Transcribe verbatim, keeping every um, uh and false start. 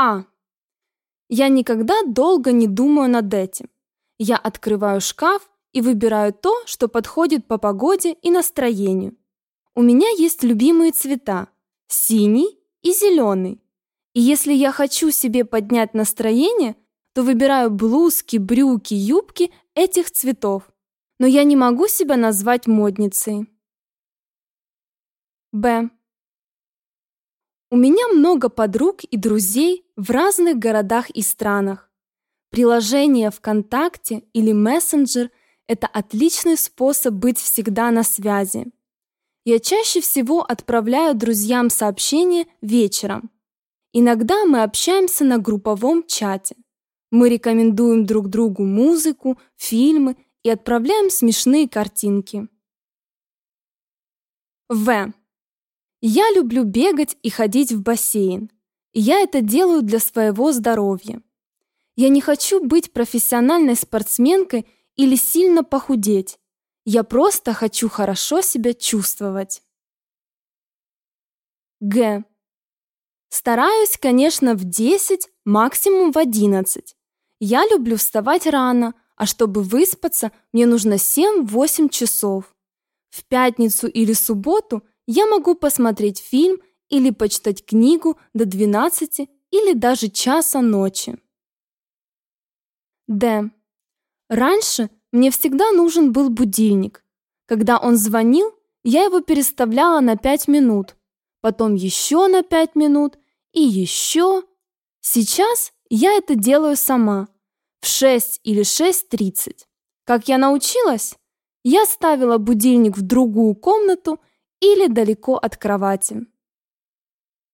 А. Я никогда долго не думаю над этим. Я открываю шкаф и выбираю то, что подходит по погоде и настроению. У меня есть любимые цвета – синий и зеленый. И если я хочу себе поднять настроение, то выбираю блузки, брюки, юбки этих цветов. Но я не могу себя назвать модницей. Б. У меня много подруг и друзей в разных городах и странах. Приложение ВКонтакте или мессенджер – это отличный способ быть всегда на связи. Я чаще всего отправляю друзьям сообщения вечером. Иногда мы общаемся на групповом чате. Мы рекомендуем друг другу музыку, фильмы и отправляем смешные картинки. В. Я люблю бегать и ходить в бассейн. И я это делаю для своего здоровья. Я не хочу быть профессиональной спортсменкой или сильно похудеть. Я просто хочу хорошо себя чувствовать. Г. Стараюсь, конечно, в десять, максимум в одиннадцать. Я люблю вставать рано, а чтобы выспаться, мне нужно семь-восемь часов. В пятницу или субботу я могу посмотреть фильм или почитать книгу до двенадцати или даже часа ночи. Д. Раньше мне всегда нужен был будильник. Когда он звонил, я его переставляла на пять минут, потом еще на пять минут и еще. Сейчас я это делаю сама, в шесть или шесть тридцать. Как я научилась? Я ставила будильник в другую комнату или далеко от кровати.